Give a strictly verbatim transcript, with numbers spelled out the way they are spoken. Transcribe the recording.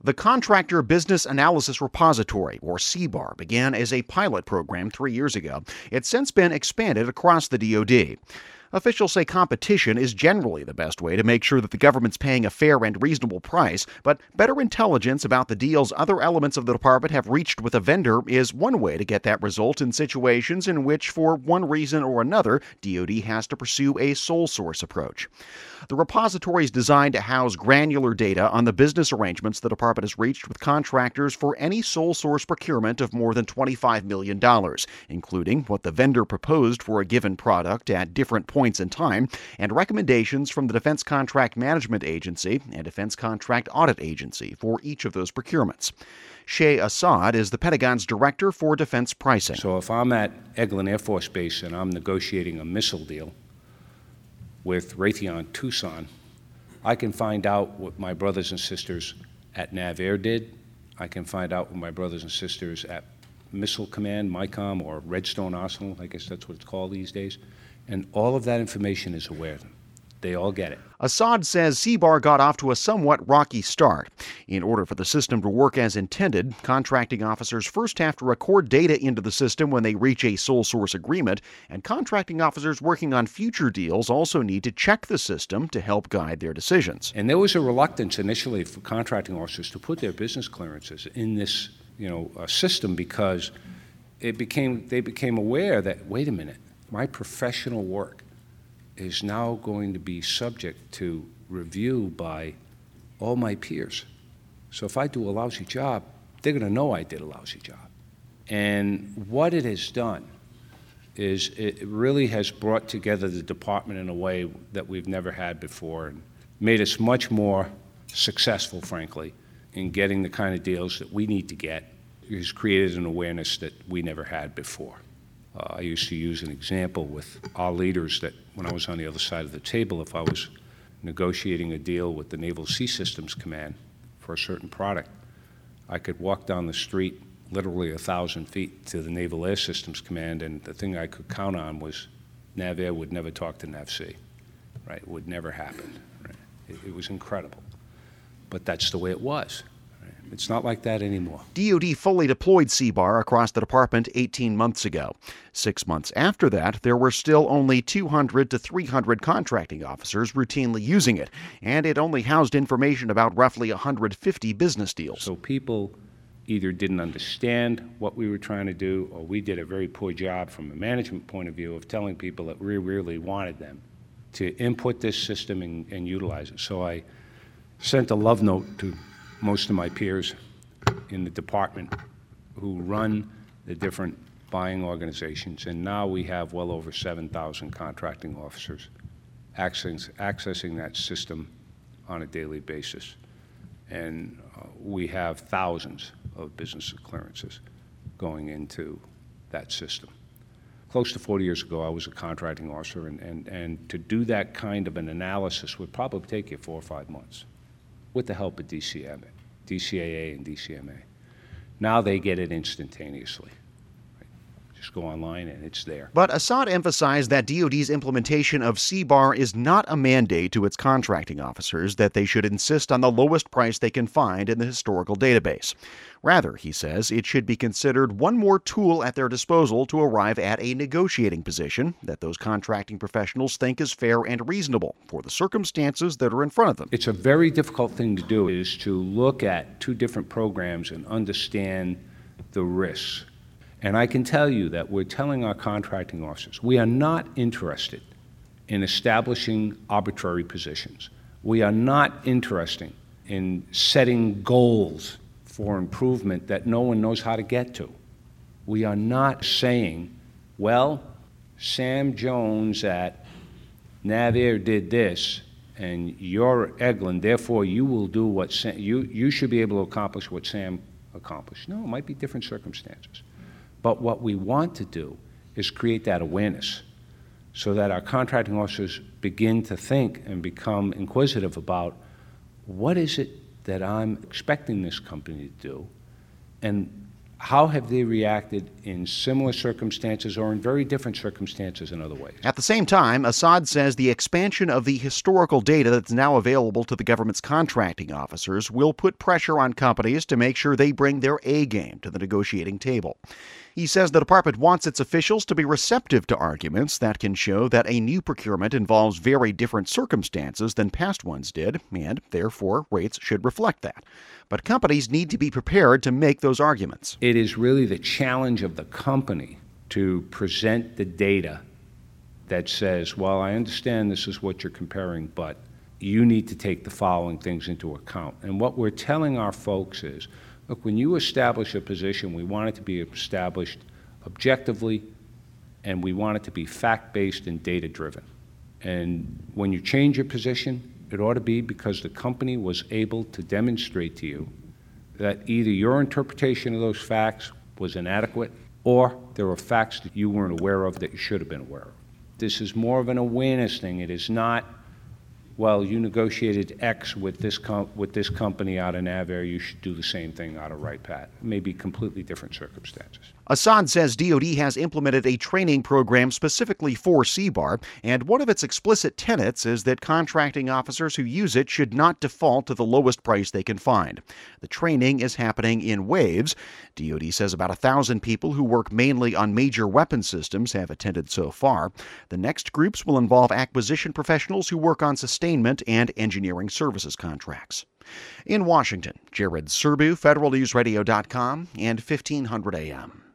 The Contractor Business Analysis Repository, or C B A R, began as a pilot program three years ago. It's since been expanded across the D O D. Officials say competition is generally the best way to make sure that the government's paying a fair and reasonable price, but better intelligence about the deals other elements of the department have reached with a vendor is one way to get that result in situations in which, for one reason or another, D O D has to pursue a sole source approach. The repository is designed to house granular data on the business arrangements the department has reached with contractors for any sole source procurement of more than twenty-five million dollars, including what the vendor proposed for a given product at different points points in time, and recommendations from the Defense Contract Management Agency and Defense Contract Audit Agency for each of those procurements. Shay Assad is the Pentagon's Director for Defense Pricing. So if I'm at Eglin Air Force Base and I'm negotiating a missile deal with Raytheon Tucson, I can find out what my brothers and sisters at NavAir did. I can find out what my brothers and sisters at Missile Command, MICOM, or Redstone Arsenal, I guess that's what it's called these days. And all of that information is aware of them. They all get it. Assad says C B A R got off to a somewhat rocky start. In order for the system to work as intended, contracting officers first have to record data into the system when they reach a sole source agreement, and contracting officers working on future deals also need to check the system to help guide their decisions. And there was a reluctance initially for contracting officers to put their business clearances in this, you know, uh, system because it became they became aware that, wait a minute, my professional work is now going to be subject to review by all my peers. So if I do a lousy job, they're going to know I did a lousy job. And what it has done is it really has brought together the department in a way that we've never had before and made us much more successful, frankly, in getting the kind of deals that we need to get. It has created an awareness that we never had before. Uh, I used to use an example with our leaders that when I was on the other side of the table, if I was negotiating a deal with the Naval Sea Systems Command for a certain product, I could walk down the street literally a thousand feet to the Naval Air Systems Command, and the thing I could count on was NavAir would never talk to NavSea, right? It would never happen, right? It, it was incredible. But that's the way it was. It's not like that anymore. D O D fully deployed C B A R across the department eighteen months ago. Six months after that, there were still only two hundred to three hundred contracting officers routinely using it, and it only housed information about roughly one hundred fifty business deals. So people either didn't understand what we were trying to do, or we did a very poor job from a management point of view of telling people that we really wanted them to input this system and, and utilize it. So I sent a love note to most of my peers in the department who run the different buying organizations, and now we have well over seven thousand contracting officers access, accessing that system on a daily basis. And uh, we have thousands of business clearances going into that system. Close to forty years ago, I was a contracting officer, and, and, and to do that kind of an analysis would probably take you four or five months. With the help of D C M A, D C A A and D C M A. Now they get it instantaneously. Right? Just go online and it's there. But Assad emphasized that D O D's implementation of C B A R is not a mandate to its contracting officers that they should insist on the lowest price they can find in the historical database. Rather, he says, it should be considered one more tool at their disposal to arrive at a negotiating position that those contracting professionals think is fair and reasonable for the circumstances that are in front of them. It's a very difficult thing to do, is to look at two different programs and understand the risks. And I can tell you that we're telling our contracting officers, we are not interested in establishing arbitrary positions. We are not interested in setting goals for improvement that no one knows how to get to. We are not saying, well, Sam Jones at NavAir did this, and you're Eglin, therefore you will do what Sam, you, you should be able to accomplish what Sam accomplished. No, it might be different circumstances. But what we want to do is create that awareness so that our contracting officers begin to think and become inquisitive about what is it that I'm expecting this company to do, and how have they reacted in similar circumstances or in very different circumstances in other ways? At the same time, Assad says the expansion of the historical data that's now available to the government's contracting officers will put pressure on companies to make sure they bring their A game to the negotiating table. He says the department wants its officials to be receptive to arguments that can show that a new procurement involves very different circumstances than past ones did, and therefore rates should reflect that. But companies need to be prepared to make those arguments. It is really the challenge of the company to present the data that says, well, I understand this is what you're comparing, but you need to take the following things into account. And what we're telling our folks is, look, when you establish a position, we want it to be established objectively, and we want it to be fact-based and data-driven. And when you change your position, it ought to be because the company was able to demonstrate to you that either your interpretation of those facts was inadequate or there were facts that you weren't aware of that you should have been aware of. This is more of an awareness thing. It is not, well, you negotiated X with this com- with this company out of Navair, you should do the same thing out of Wright-Patt. It may be completely different circumstances. Assad says D O D has implemented a training program specifically for C B A R, and one of its explicit tenets is that contracting officers who use it should not default to the lowest price they can find. The training is happening in waves. D O D says about a thousand people who work mainly on major weapon systems have attended so far. The next groups will involve acquisition professionals who work on sustainment and engineering services contracts. In Washington, Jared Serbu, Federal News Radio dot com and fifteen hundred A M.